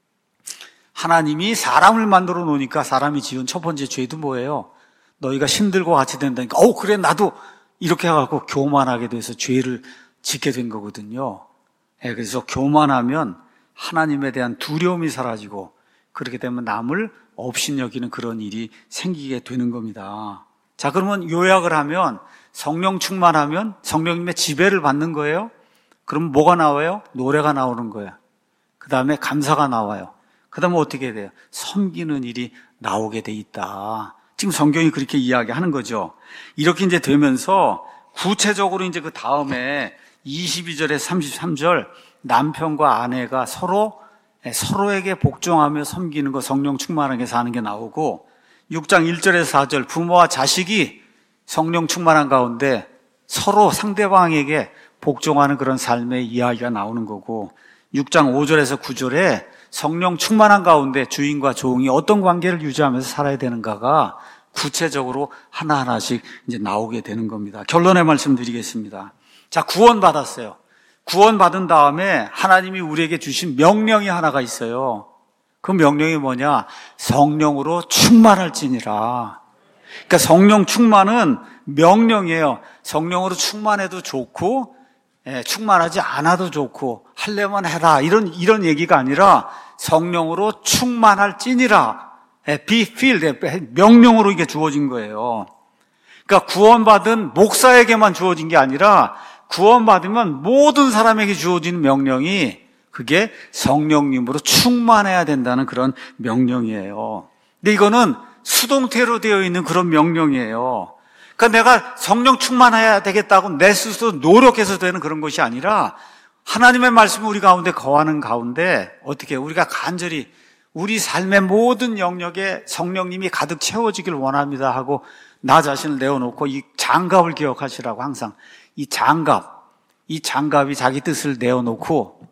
하나님이 사람을 만들어 놓으니까 사람이 지은 첫 번째 죄도 뭐예요? 너희가 신들과 같이 된다니까 어 그래 나도 이렇게 해갖고 교만하게 돼서 죄를 짓게 된 거거든요. 예, 그래서 교만하면 하나님에 대한 두려움이 사라지고 그렇게 되면 남을 업신여기는 그런 일이 생기게 되는 겁니다. 자, 그러면 요약을 하면 성령 충만하면 성령님의 지배를 받는 거예요. 그럼 뭐가 나와요? 노래가 나오는 거예요. 그 다음에 감사가 나와요. 그 다음에 어떻게 돼요? 섬기는 일이 나오게 돼 있다. 지금 성경이 그렇게 이야기하는 거죠. 이렇게 이제 되면서 구체적으로 이제 그 다음에 이십이 절에 삼십삼 절 남편과 아내가 서로 서로에게 복종하며 섬기는 거 성령 충만하게 사는 게 나오고 육 장 일 절에서 사 절 부모와 자식이 성령 충만한 가운데 서로 상대방에게 복종하는 그런 삶의 이야기가 나오는 거고 육 장 오 절에서 구 절에 성령 충만한 가운데 주인과 종이 어떤 관계를 유지하면서 살아야 되는가가 구체적으로 하나하나씩 이제 나오게 되는 겁니다. 결론의 말씀 드리겠습니다. 자, 구원받았어요. 구원받은 다음에 하나님이 우리에게 주신 명령이 하나가 있어요. 그 명령이 뭐냐? 성령으로 충만할지니라. 그러니까 성령 충만은 명령이에요. 성령으로 충만해도 좋고, 예, 충만하지 않아도 좋고, 하려면 해라. 이런, 이런 얘기가 아니라 성령으로 충만할지니라. 예, be filled. 명령으로 이게 주어진 거예요. 그러니까 구원받은 목사에게만 주어진 게 아니라 구원받으면 모든 사람에게 주어지는 명령이 그게 성령님으로 충만해야 된다는 그런 명령이에요. 근데 이거는 수동태로 되어 있는 그런 명령이에요. 그러니까 내가 성령 충만해야 되겠다고 내 스스로 노력해서 되는 그런 것이 아니라 하나님의 말씀이 우리 가운데 거하는 가운데 어떻게 우리가 간절히 우리 삶의 모든 영역에 성령님이 가득 채워지길 원합니다 하고 나 자신을 내어놓고 이 장갑을 기억하시라고 항상 이 장갑, 이 장갑이 자기 뜻을 내어놓고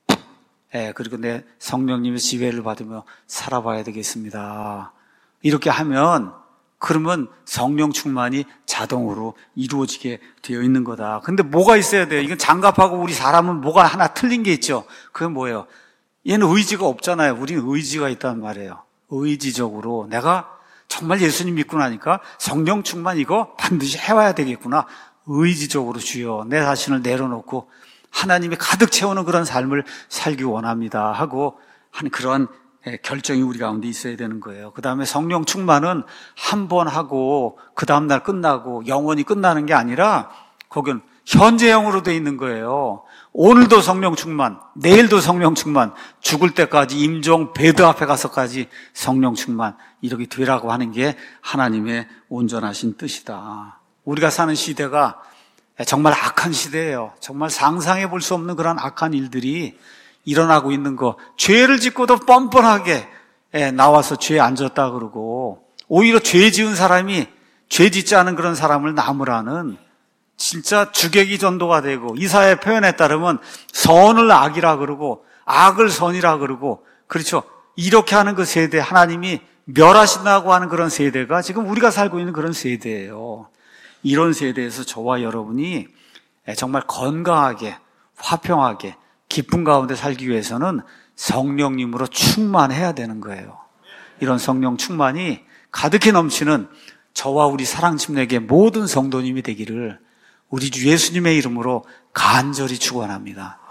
예, 그리고 내 성령님의 지배를 받으며 살아봐야 되겠습니다. 이렇게 하면 그러면 성령 충만이 자동으로 이루어지게 되어 있는 거다. 근데 뭐가 있어야 돼요? 이건 장갑하고 우리 사람은 뭐가 하나 틀린 게 있죠. 그게 뭐예요? 얘는 의지가 없잖아요. 우리는 의지가 있단 말이에요. 의지적으로 내가 정말 예수님 믿고 나니까 성령 충만 이거 반드시 해와야 되겠구나. 의지적으로 주여 내 자신을 내려놓고 하나님이 가득 채우는 그런 삶을 살기 원합니다 하고 한 그런 결정이 우리 가운데 있어야 되는 거예요. 그 다음에 성령 충만은 한 번 하고 그 다음날 끝나고 영원히 끝나는 게 아니라 거긴 현재형으로 돼 있는 거예요. 오늘도 성령 충만, 내일도 성령 충만, 죽을 때까지 임종 베드 앞에 가서까지 성령 충만 이렇게 되라고 하는 게 하나님의 온전하신 뜻이다. 우리가 사는 시대가 정말 악한 시대예요. 정말 상상해 볼 수 없는 그런 악한 일들이 일어나고 있는 거. 죄를 짓고도 뻔뻔하게 나와서 죄에 앉았다 그러고 오히려 죄 지은 사람이 죄 짓지 않은 그런 사람을 나무라는 진짜 주객이 전도가 되고 이사야의 표현에 따르면 선을 악이라 그러고 악을 선이라 그러고 그렇죠. 이렇게 하는 그 세대 하나님이 멸하신다고 하는 그런 세대가 지금 우리가 살고 있는 그런 세대예요. 이런 세대에서 저와 여러분이 정말 건강하게 화평하게 기쁨 가운데 살기 위해서는 성령님으로 충만해야 되는 거예요. 이런 성령 충만이 가득히 넘치는 저와 우리 사랑침례교회 모든 성도님이 되기를 우리 주 예수님의 이름으로 간절히 축원합니다.